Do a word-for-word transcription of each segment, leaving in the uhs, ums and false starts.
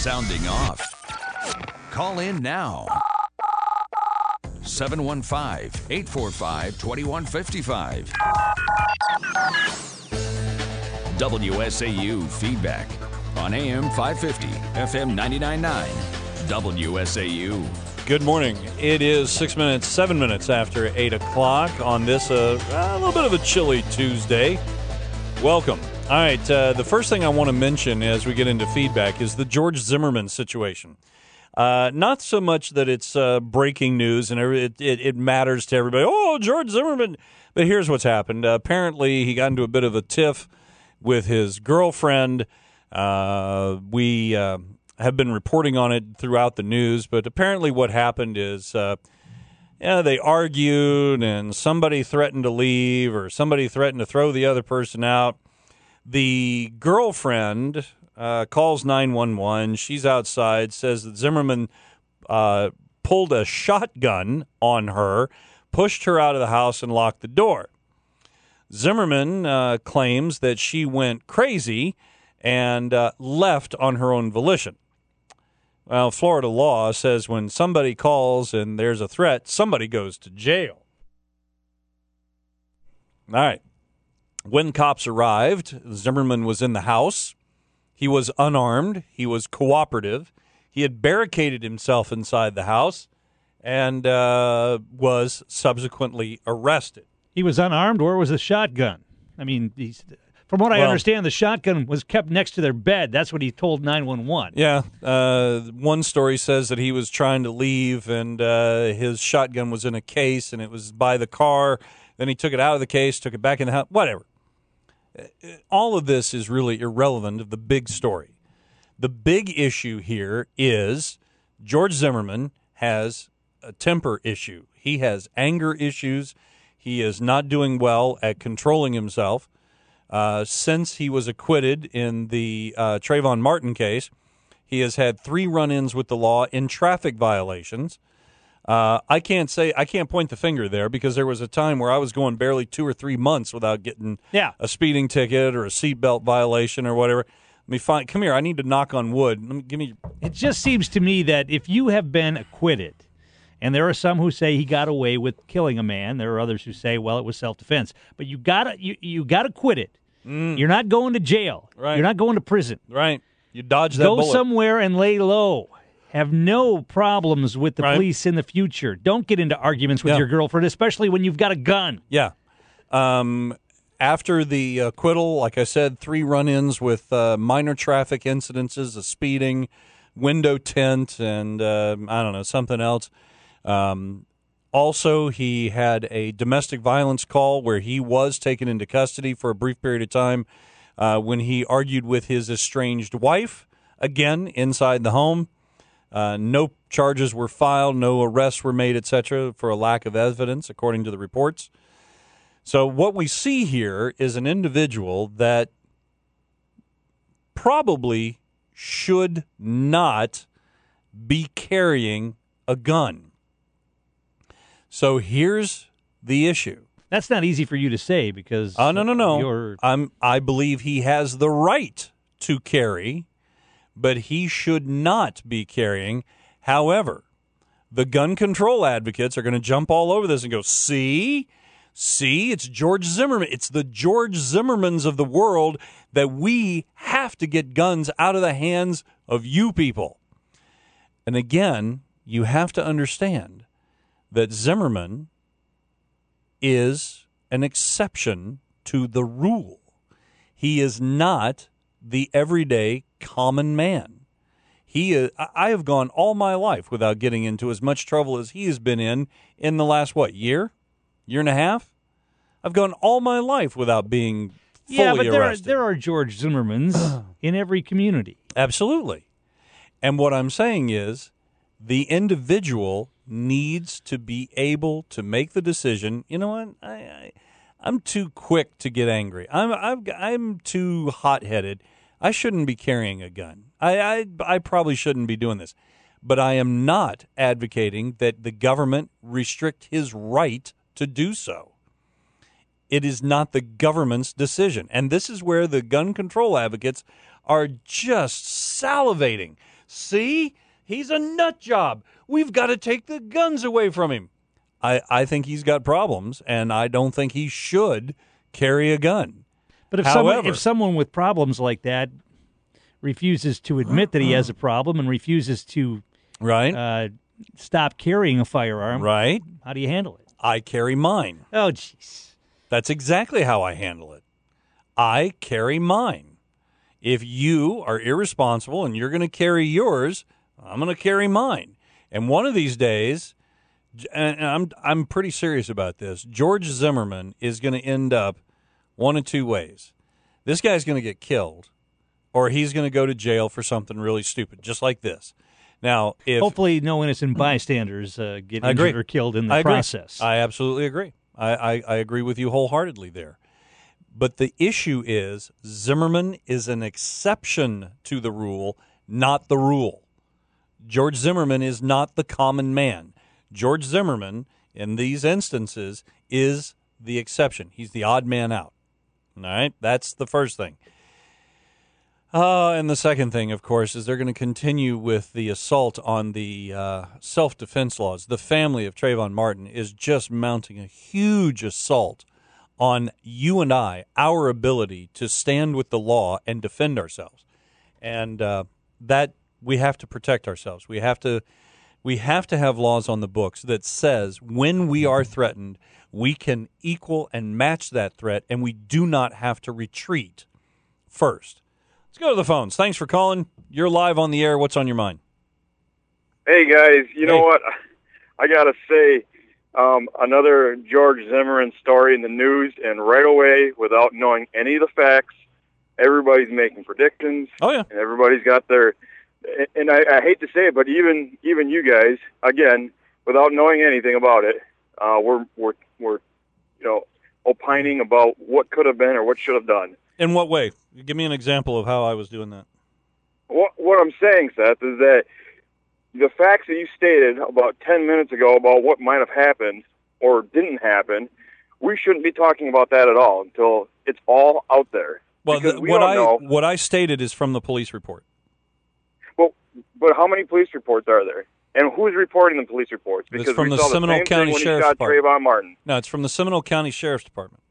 sounding off. Call in now. seven one five, eight four five, two one five five. W S A U Feedback on A M five fifty, F M ninety-nine point nine. W S A U. Good morning. It is six minutes, seven minutes after eight o'clock on this uh, a little bit of a chilly Tuesday. Welcome. All right, uh, the first thing I want to mention as we get into feedback is the George Zimmerman situation. Uh, not so much that it's uh, breaking news and it, it, it matters to everybody. Oh, George Zimmerman. But here's what's happened. Uh, apparently, he got into a bit of a tiff with his girlfriend. Uh, we uh, have been reporting on it throughout the news, but apparently what happened is uh, yeah, they argued and somebody threatened to leave or somebody threatened to throw the other person out. The girlfriend uh, calls nine one one. She's outside, says that Zimmerman uh, pulled a shotgun on her, pushed her out of the house, and locked the door. Zimmerman uh, claims that she went crazy and uh, left on her own volition. Well, Florida law says when somebody calls and there's a threat, somebody goes to jail. All right. When cops arrived, Zimmerman was in the house. He was unarmed. He was cooperative. He had barricaded himself inside the house and uh, was subsequently arrested. He was unarmed. Where was the shotgun? I mean, he's, from what I well, understand, the shotgun was kept next to their bed. That's what he told nine one one. Yeah. Uh, one story says that he was trying to leave, and uh, his shotgun was in a case, and it was by the car. Then he took it out of the case, took it back in the house, whatever. All of this is really irrelevant of the big story. The big issue here is George Zimmerman has a temper issue. He has anger issues. He is not doing well at controlling himself. Uh, since he was acquitted in the uh, Trayvon Martin case, he has had three run-ins with the law in traffic violations. Uh, I can't say I can't point the finger there because there was a time where I was going barely two or three months without getting yeah. a speeding ticket or a seatbelt violation or whatever. Let me find. Come here. I need to knock on wood. Let me, give me. It just seems to me that if you have been acquitted, and there are some who say he got away with killing a man, there are others who say, well, it was self-defense. But you got you you got acquitted. Mm. You're not going to jail. Right. You're not going to prison. Right. You dodge that Go bullet. somewhere and lay low. Have no problems with the right. police in the future. Don't get into arguments with yeah. your girlfriend, especially when you've got a gun. Yeah. Um, after the acquittal, like I said, three run-ins with uh, minor traffic incidences, a speeding, window tint, and uh, I don't know, something else. Um, also, he had a domestic violence call where he was taken into custody for a brief period of time uh, when he argued with his estranged wife, again, inside the home. Uh, no charges were filed, no arrests were made, et cetera, for a lack of evidence, according to the reports. So what we see here is an individual that probably should not be carrying a gun. So here's the issue. That's not easy for you to say because Oh, uh, no, no, no. You're... I'm, I believe he has the right to carry, but he should not be carrying. However, the gun control advocates are going to jump all over this and go, see, see, it's George Zimmerman. It's the George Zimmermans of the world that we have to get guns out of the hands of you people. And again, you have to understand that Zimmerman is an exception to the rule. He is not the everyday common man. He is, I have gone all my life without getting into as much trouble as he has been in in the last, what, year? Year and a half? I've gone all my life without being fully yeah, but there arrested. Are, there are George Zimmermans in every community. Absolutely. And what I'm saying is the individual needs to be able to make the decision. You know what? I, I, I'm too quick to get angry. I'm I've, I'm too hot-headed. I shouldn't be carrying a gun. I, I I probably shouldn't be doing this. But I am not advocating that the government restrict his right to do so. It is not the government's decision. And this is where the gun control advocates are just salivating. See? He's a nut job. We've got to take the guns away from him. I, I think he's got problems, and I don't think he should carry a gun. But if, However, someone, if someone with problems like that refuses to admit that he has a problem and refuses to right, uh, stop carrying a firearm, right, how do you handle it? I carry mine. Oh, jeez. That's exactly how I handle it. I carry mine. If you are irresponsible and you're going to carry yours, I'm going to carry mine. And one of these days, and I'm I'm pretty serious about this, George Zimmerman is going to end up one of two ways. This guy's going to get killed, or he's going to go to jail for something really stupid, just like this. Now, if hopefully no innocent bystanders uh, get I injured agree. or killed in the I agree. process. I absolutely agree. I, I, I agree with you wholeheartedly there. But the issue is Zimmerman is an exception to the rule, not the rule. George Zimmerman is not the common man. George Zimmerman, in these instances, is the exception. He's the odd man out. All right? That's the first thing. Uh, and the second thing, of course, is they're going to continue with the assault on the uh, self-defense laws. The family of Trayvon Martin is just mounting a huge assault on you and I, our ability to stand with the law and defend ourselves. And uh, that we have to protect ourselves. We have to we have to have laws on the books that says when we are threatened, we can equal and match that threat, and we do not have to retreat first. Let's go to the phones. Thanks for calling. You're live on the air. What's on your mind? Hey, guys. You hey. know what? I got to say, um, another George Zimmerman story in the news, and right away, without knowing any of the facts, everybody's making predictions. Oh, yeah. And everybody's got their... And I, I hate to say it, but even even you guys, again, without knowing anything about it, uh, we're, we're, we're, you know, opining about what could have been or what should have done. In what way? Give me an example of how I was doing that. What, what I'm saying, Seth, is that the facts that you stated about ten minutes ago about what might have happened or didn't happen, we shouldn't be talking about that at all until it's all out there. Well, the, we what don't I know. what I stated is from the police report. Well, but how many police reports are there? And who's reporting the police reports? Because It's from we the saw Seminole the same County thing when Sheriff's he shot Department. Trayvon Martin. No, it's from the Seminole County Sheriff's Department.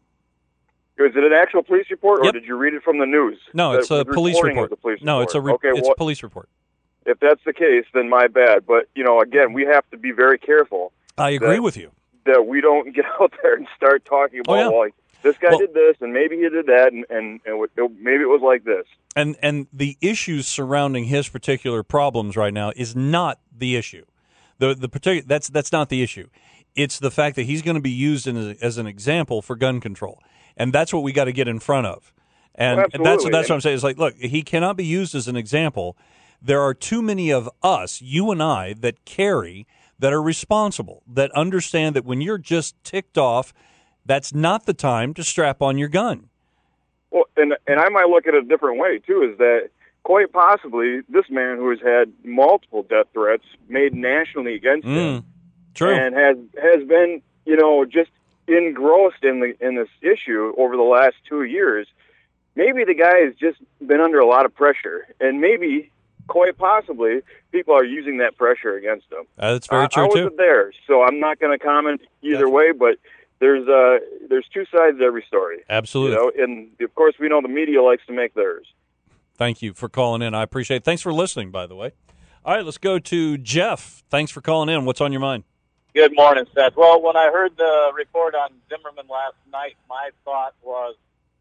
Is it an actual police report, or Yep. did you read it from the news? No, That it's a was police reporting report. of the police No, it's a re- report? Okay, it's well, a police report. if that's the case, then my bad. But you know, again, we have to be very careful. I agree that, with you. that we don't get out there and start talking about, Oh, yeah. well, this guy Well- did this, and maybe he did that, and, and, and it, maybe it was like this. And and the issues surrounding his particular problems right now is not the issue. The the particular that's that's not the issue. It's the fact that he's going to be used in a, as an example for gun control, and that's what we got to get in front of. And, Well, and that's absolutely. that's what I'm saying. It's like, look, he cannot be used as an example. There are too many of us, you and I, that carry, that are responsible, that understand that when you're just ticked off, that's not the time to strap on your gun. Well, and and I might look at it a different way too. Is that quite possibly this man who has had multiple death threats made nationally against him, Mm, true. and has has been, you know, just engrossed in the in this issue over the last two years. Maybe the guy has just been under a lot of pressure, and maybe, quite possibly, people are using that pressure against him. Uh, that's very I, true I too. wasn't there, so I'm not going to comment either Gotcha. way. But there's uh there's two sides to every story. Absolutely. You know, and of course we know the media likes to make theirs. Thank you for calling in. I appreciate it. Thanks for listening, by the way. All right, let's go to Jeff. Thanks for calling in. What's on your mind? Good morning, Seth. Well, when I heard the report on Zimmerman last night, my thought was,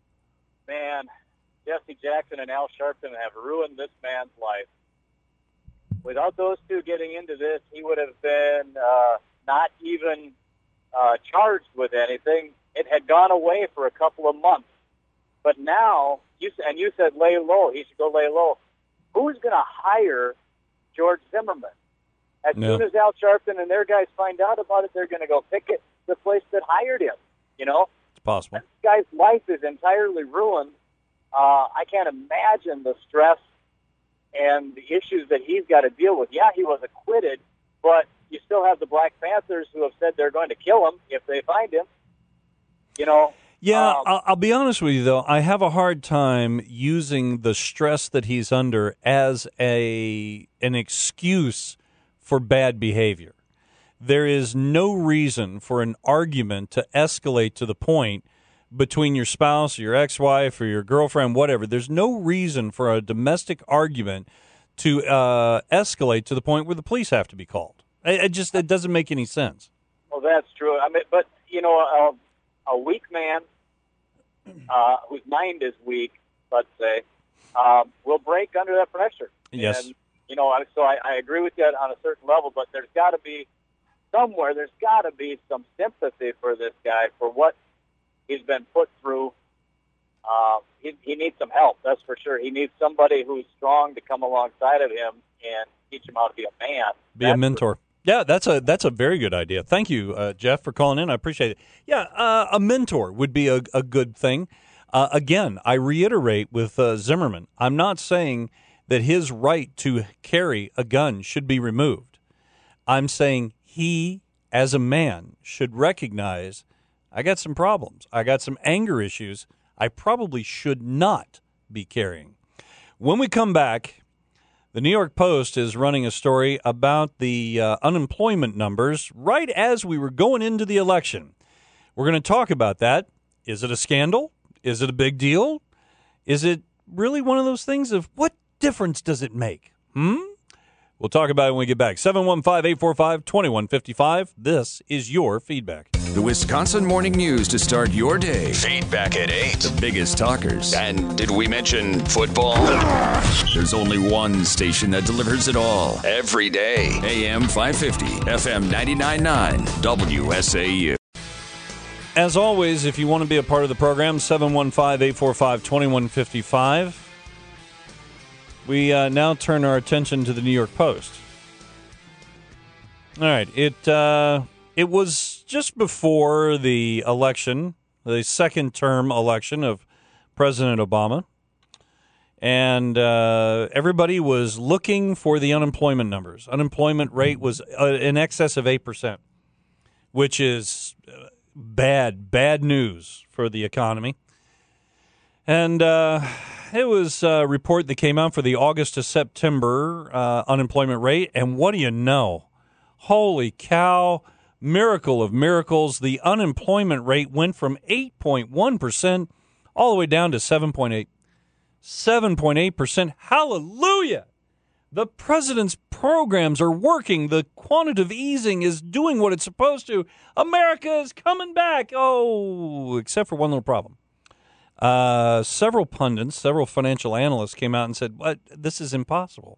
man, Jesse Jackson and Al Sharpton have ruined this man's life. Without those two getting into this, he would have been uh, not even uh, charged with anything. It had gone away for a couple of months. But now, you and you said lay low. He should go lay low. Who's going to hire George Zimmerman? As No. soon as Al Sharpton and their guys find out about it, they're going to go picket the place that hired him. You know, It's possible. this guy's life is entirely ruined. Uh, I can't imagine the stress and the issues that he's got to deal with. Yeah, he was acquitted, but you still have the Black Panthers who have said they're going to kill him if they find him. You know, Yeah, Um, I'll, I'll be honest with you, though. I have a hard time using the stress that he's under as a an excuse for bad behavior. There is no reason for an argument to escalate to the point between your spouse, or your ex-wife, or your girlfriend, whatever. There's no reason for a domestic argument to uh, escalate to the point where the police have to be called. It, it just it doesn't make any sense. Well, that's true. I mean, but you know, a, a weak man uh, whose mind is weak, let's say, um, will break under that pressure. Yes. And, you know, I- so I, I agree with you on a certain level, but there's got to be somewhere. There's got to be some sympathy for this guy for what he's been put through. Uh, he, he needs some help, that's for sure. He needs somebody who's strong to come alongside of him and teach him how to be a man. Be That's a mentor. Yeah, that's a that's a very good idea. Thank you, uh, Jeff, for calling in. I appreciate it. Yeah, uh, a mentor would be a, a good thing. Uh, again, I reiterate with uh, Zimmerman, I'm not saying that his right to carry a gun should be removed. I'm saying he, as a man, should recognize I got some problems. I got some anger issues I probably should not be carrying. When we come back, the New York Post is running a story about the uh, unemployment numbers right as we were going into the election. We're going to talk about that. Is it a scandal? Is it a big deal? Is it really one of those things of what difference does it make? Hmm? We'll talk about it when we get back. seven one five, eight four five, two one five five. This is your feedback. The Wisconsin Morning News to start your day. Feedback at eight. The biggest talkers. And did we mention football? There's only one station that delivers it all. Every day. A M five fifty, F M ninety-nine point nine, W S A U. As always, if you want to be a part of the program, seven one five, eight four five, two one five five. We uh, now turn our attention to the New York Post. All right, it uh, it was just before the election, the second term election of President Obama, and uh, everybody was looking for the unemployment numbers. Unemployment rate was uh, in excess of eight percent, which is bad, bad news for the economy. And uh, it was a report that came out for the August to September uh, unemployment rate. And what do you know? Holy cow, miracle of miracles. The unemployment rate went from eight point one percent all the way down to seven point eight. seven point eight percent. Hallelujah! The president's programs are working. The quantitative easing is doing what it's supposed to. America is coming back. Oh, except for one little problem. Uh, several pundits, several financial analysts came out and said, "What? This is impossible.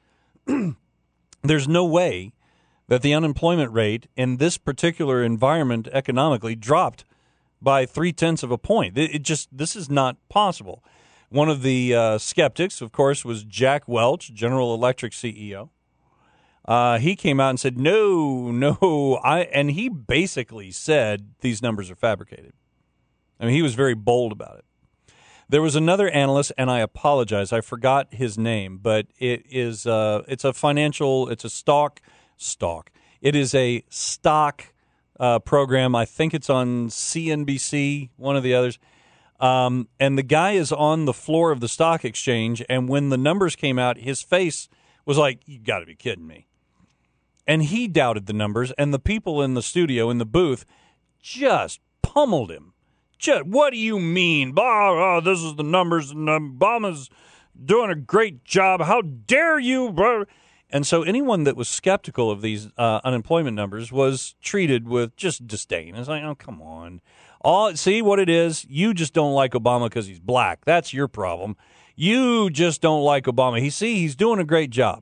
There's no way that the unemployment rate in this particular environment economically dropped by three-tenths of a point. It, it just, this is not possible." One of the uh, skeptics, of course, was Jack Welch, General Electric C E O. Uh, he came out and said, no, no, I, and he basically said these numbers are fabricated. I mean, he was very bold about it. There was another analyst, and I apologize, I forgot his name, but it is uh, it's a financial, it's a stock, stock. It is a stock uh, program. I think it's on C N B C, one of the others. Um, and the guy is on the floor of the stock exchange, and when the numbers came out, his face was like, you got to be kidding me. And he doubted the numbers, and the people in the studio, in the booth, just pummeled him. Just, what do you mean? Oh, oh, this is the numbers, and Obama's doing a great job. How dare you? Blah. And so anyone that was skeptical of these uh, unemployment numbers was treated with just disdain. It's like, oh, come on. All, see what it is? You just don't like Obama because he's black. That's your problem. You just don't like Obama. He see, he's doing a great job.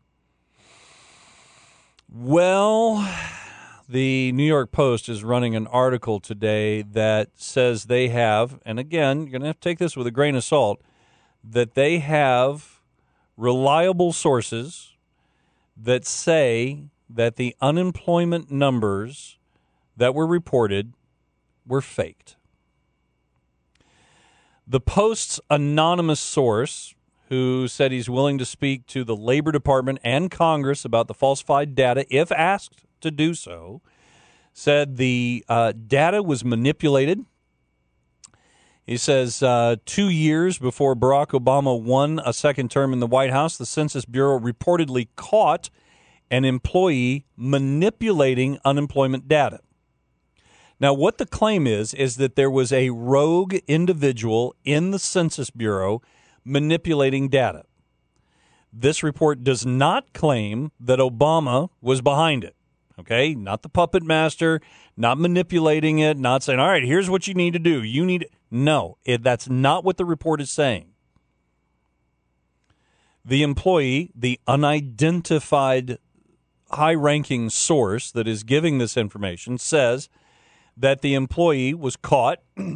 Well, the New York Post is running an article today that says they have, and again, you're going to have to take this with a grain of salt, that they have reliable sources that say that the unemployment numbers that were reported were faked. The Post's anonymous source, who said he's willing to speak to the Labor Department and Congress about the falsified data if asked to do so, said the uh, data was manipulated He says, uh, two years before Barack Obama won a second term in the White House, the Census Bureau reportedly caught an employee manipulating unemployment data. Now, what the claim is, is that there was a rogue individual in the Census Bureau manipulating data. This report does not claim that Obama was behind it, okay? Not the puppet master, not manipulating it, not saying, all right, here's what you need to do. You need No, it, that's not what the report is saying. The employee, the unidentified high-ranking source that is giving this information, says that the employee was caught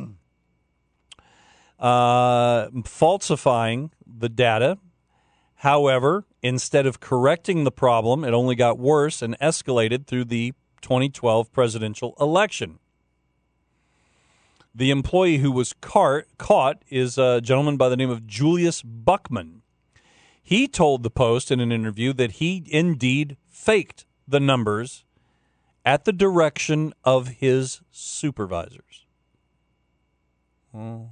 uh, falsifying the data. However, instead of correcting the problem, it only got worse and escalated through the twenty twelve presidential election. The employee who was car- caught is a gentleman by the name of Julius Buckman. He told the Post in an interview that he indeed faked the numbers at the direction of his supervisors. Oh.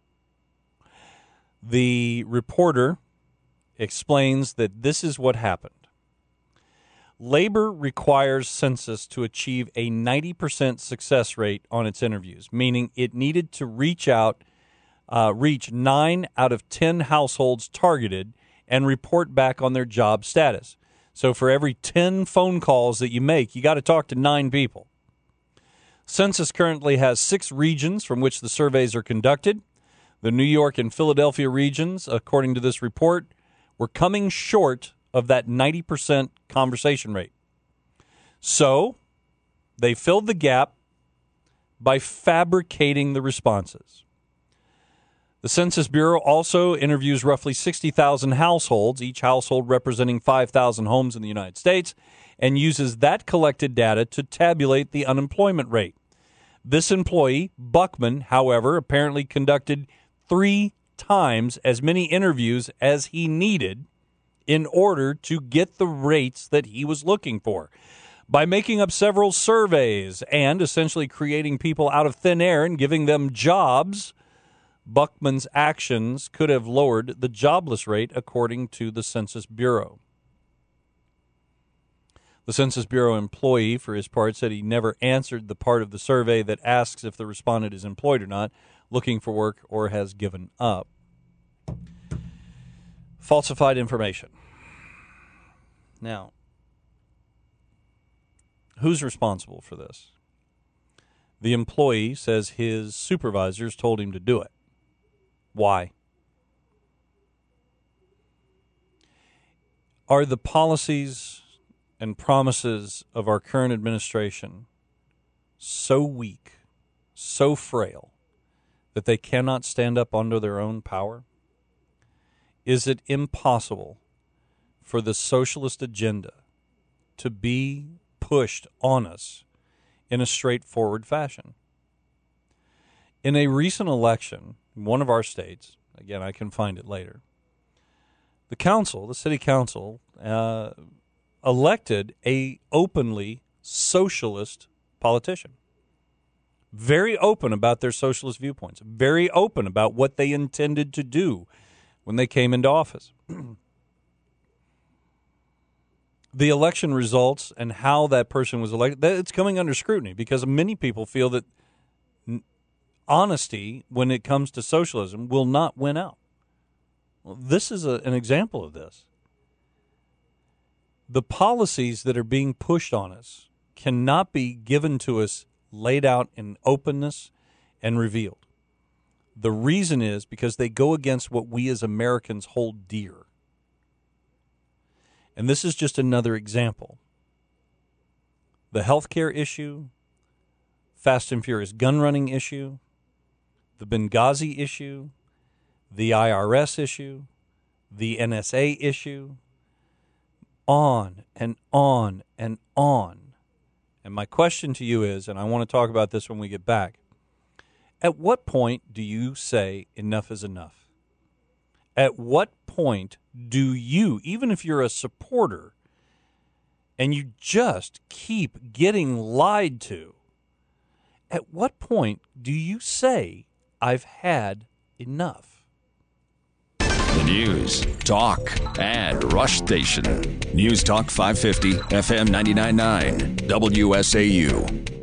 The reporter explains that this is what happened. Labor requires Census to achieve a ninety percent success rate on its interviews, meaning it needed to reach out, uh, reach nine out of ten households targeted and report back on their job status. So for every ten phone calls that you make, you got to talk to nine people. Census currently has six regions from which the surveys are conducted. The New York and Philadelphia regions, according to this report, were coming short of that ninety percent conversation rate. So they filled the gap by fabricating the responses. The Census Bureau also interviews roughly sixty thousand households, each household representing five thousand homes in the United States, and uses that collected data to tabulate the unemployment rate. This employee, Buckman, however, apparently conducted three times as many interviews as he needed in order to get the rates that he was looking for. By making up several surveys and essentially creating people out of thin air and giving them jobs, Buckman's actions could have lowered the jobless rate, according to the Census Bureau. The Census Bureau employee, for his part, said he never answered the part of the survey that asks if the respondent is employed or not, looking for work, or has given up. Falsified information. Now, who's responsible for this? The employee says his supervisors told him to do it. Why? Are the policies and promises of our current administration so weak, so frail, that they cannot stand up under their own power? Is it impossible for the socialist agenda to be pushed on us in a straightforward fashion? In a recent election in one of our states, again, I can find it later, the council, the city council, uh, elected a openly socialist politician. Very open about their socialist viewpoints. Very open about what they intended to do when they came into office. The election results and how that person was elected, it's coming under scrutiny because many people feel that honesty when it comes to socialism will not win out. Well, this is a, an example of this. The policies that are being pushed on us cannot be given to us laid out in openness and revealed. The reason is because they go against what we as Americans hold dear. And this is just another example. The healthcare issue, Fast and Furious gun running issue, the Benghazi issue, the I R S issue, the N S A issue, on and on and on. And my question to you is, and I want to talk about this when we get back, at what point do you say enough is enough? At what point do you, even if you're a supporter and you just keep getting lied to, at what point do you say I've had enough. The News, Talk, and Rush Station. News Talk five fifty, F M ninety-nine point nine, W S A U.